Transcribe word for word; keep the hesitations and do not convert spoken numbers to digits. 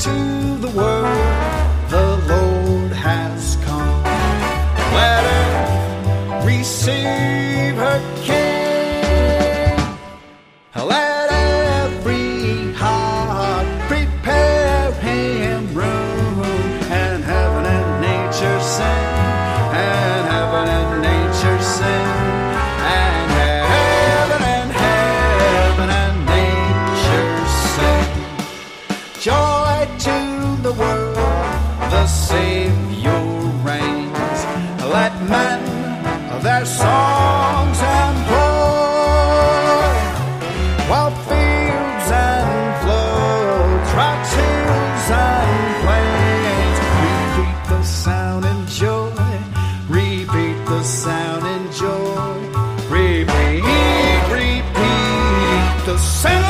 to the world the Lord has come. Let her receive her King. Let every heart prepare him room, and heaven and nature sing, and heaven and nature sing, and heaven and heaven and nature sing. Joy to the world, the Savior reigns. Let men their songs employ, while fields and floods, rocks, hills and plains repeat the sound and joy, repeat the sound and joy, repeat, repeat the sound.